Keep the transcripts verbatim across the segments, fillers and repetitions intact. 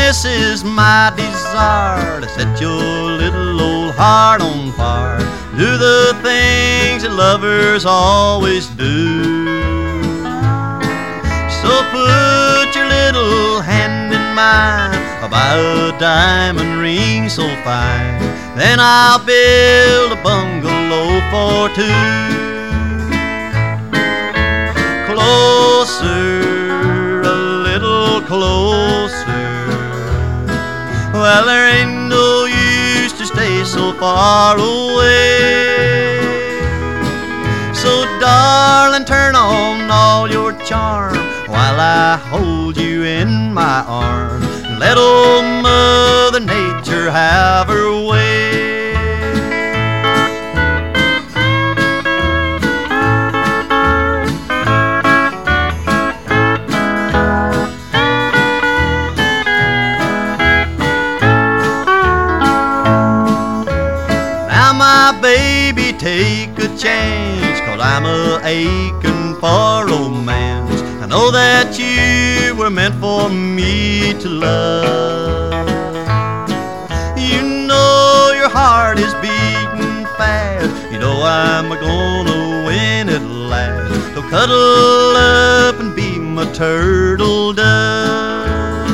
this is my desire, to set your little old heart on fire. Do the things that lovers always do. So put your little hand in mine, I'll buy a diamond ring so fine, then I'll build a bungalow for two. Closer, a little closer. Well, there ain't no use to stay so far away. So darling, turn on all your charm while I hold you in my arms. Let old Mother Nature have her way. Now my baby, take a chance, 'cause I'm a-aching for romance. I know that you were meant for me to love. You know your heart is beating fast, you know I'm gonna win at last. So cuddle up and be my turtle dove.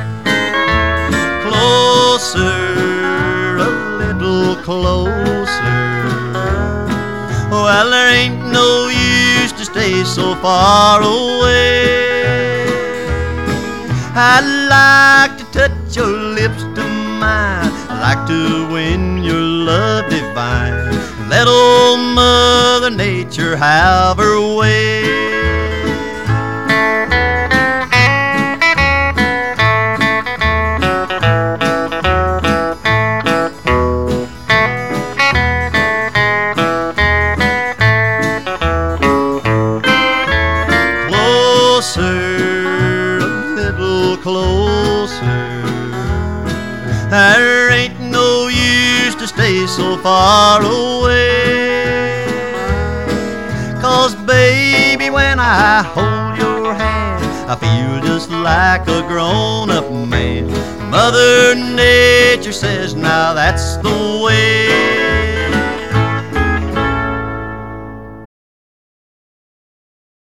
Closer, a little closer. Well, there ain't no use to stay so far away. I'd like to touch your lips to mine, I'd like to win your love divine. Let old Mother Nature have her way. Closer, a little closer. There ain't no use to stay so far away. 'Cause baby, when I hold your hand, I feel just like a grown-up man. Mother Nature says now that's the way.